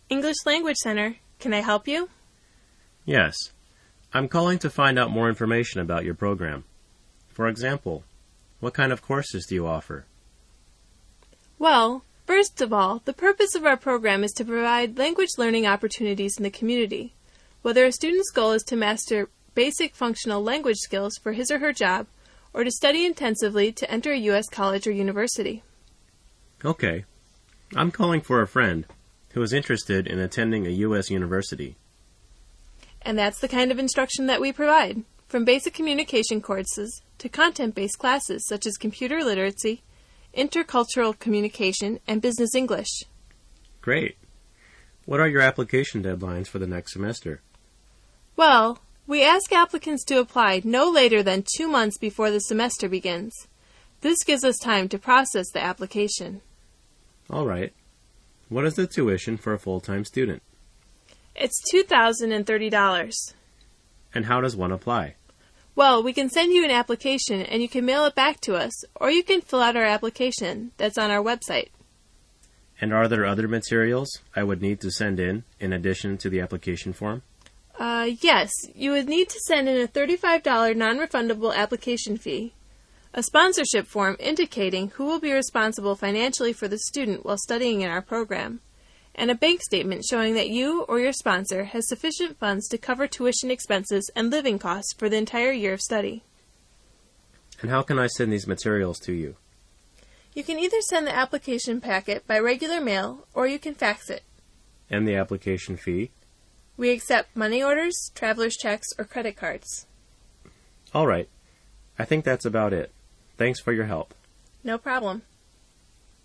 English Language Center. Can I help you? Yes. I'm calling to find out more information about your program. For example, what kind of courses do you offer? Well, first of all, the purpose of our program is to provide language learning opportunities in the community. Whether a student's goal is to master basic functional language skills for his or her job, or to study intensively to enter a U.S. college or university. Okay. I'm calling for a friend who is interested in attending a U.S. university. And that's the kind of instruction that we provide, from basic communication courses to content-based classes such as computer literacy, intercultural communication, and business English. Great. What are your application deadlines for the next semester? Well, we ask applicants to apply no later than 2 months before the semester begins. This gives us time to process the application. All right. What is the tuition for a full-time student? It's $2,030. And how does one apply? Well, we can send you an application and you can mail it back to us, or you can fill out our application that's on our website. And are there other materials I would need to send in addition to the application form? Yes. You would need to send in a $35 non-refundable application fee, a sponsorship form indicating who will be responsible financially for the student while studying in our program, and a bank statement showing that you or your sponsor has sufficient funds to cover tuition expenses and living costs for the entire year of study. And how can I send these materials to you? You can either send the application packet by regular mail or you can fax it. And the application fee? We accept money orders, traveler's checks, or credit cards. All right. I think that's about it. Thanks for your help. No problem.